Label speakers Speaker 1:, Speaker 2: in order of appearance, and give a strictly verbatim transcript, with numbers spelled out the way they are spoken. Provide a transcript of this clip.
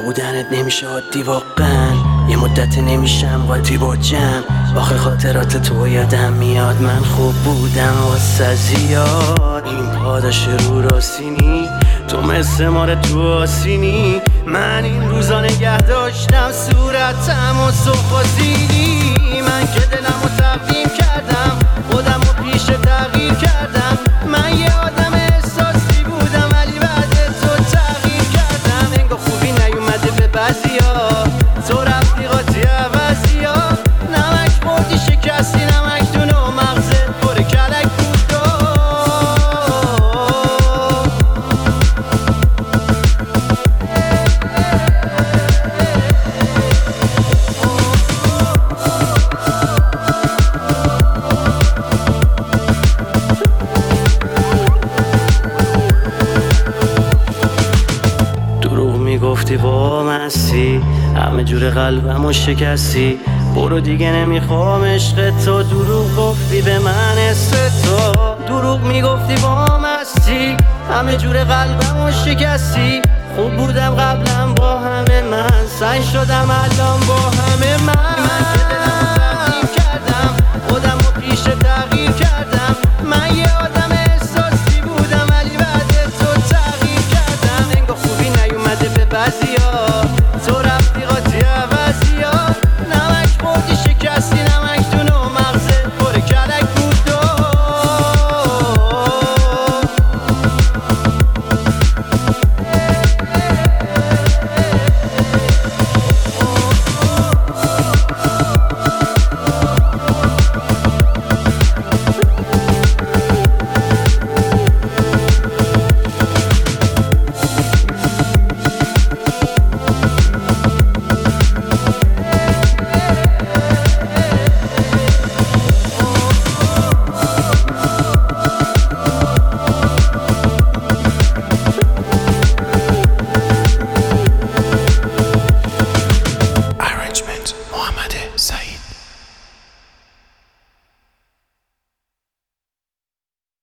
Speaker 1: نبودنت نمیشه عادی واقعا. یه مدت نمیشم قاطی با جمع. آخه خاطرات تو یادم میاد من خوب بودم واسه زیاد. این پاداش رو راستینی تو مثل ماره تو آسینی. من این روزا نگه داشتم صورتم و سخازیدی. من که دلم رو تقدیم کردم خودم رو پیش تغییر کردم. من یه آدم احساسی بودم ولی بعد تو تغییر کردم. انگار خوبی نیومده به بعضیا تو رفتی قاطی عوضیا. نمک خوردی شکستی نمک دون و مغزت پر کلک بود. گفتی با مستی همه جور قلبمو شکستی. برو دیگه نمیخوام عشق تو. دروغ گفتی به من اسم تو. دروغ میگفتی با مستی همه جور قلبمو شکستی. خوب بودم قبلا با همه من سعی شدم الان با همه من. من